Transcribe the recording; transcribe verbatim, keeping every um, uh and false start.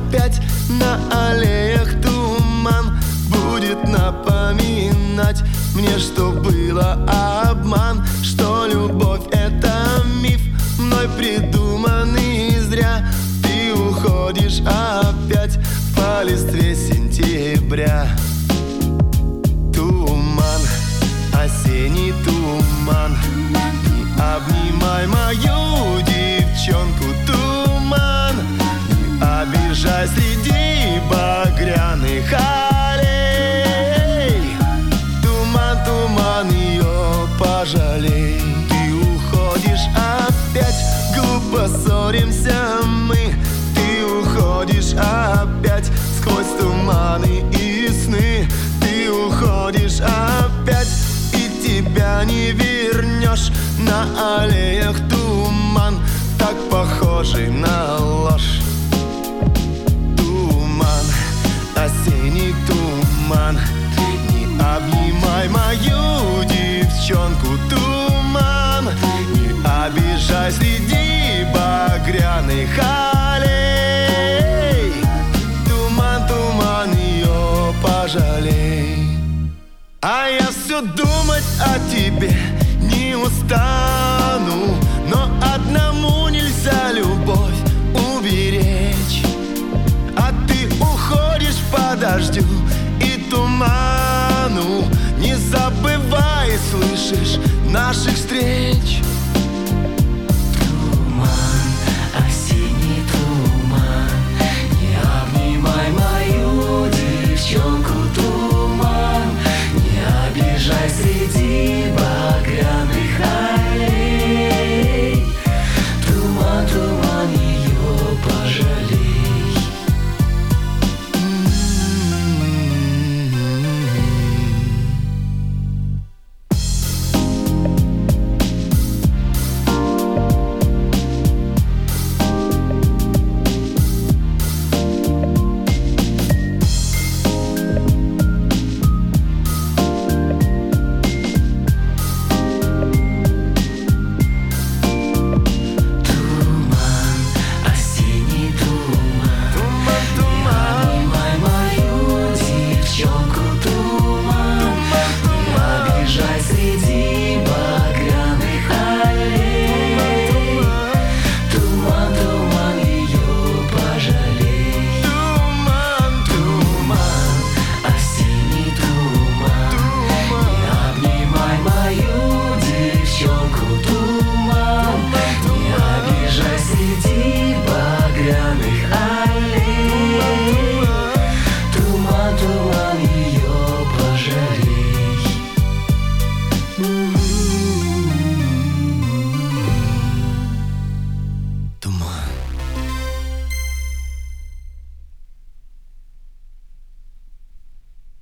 опять на аллеях туман будет напоминать мне, что было обман, что любовь — это миф, мной придуманный зря. Ты уходишь опять по листве сентября. Туман, осенний туман, не обнимай мою девчонку. Туман, не обижай среди багряных аллей. Туман, туман, ее пожалей. Ты уходишь опять, глупо ссоримся мы. Ты уходишь опять сквозь туманы и сны. Ты уходишь опять, и тебя не вернешь. На аллеях туман, так похожий на ложь. Туман, осенний туман, не обнимай мою девчонку. Туман, не обижай среди багряных аллей. Туман, туман, ее пожалей. А я все думать о тебе не устану, но одному нельзя любовь уберечь. А ты уходишь по дождю и туману, не забывай, слышишь, наших встреч.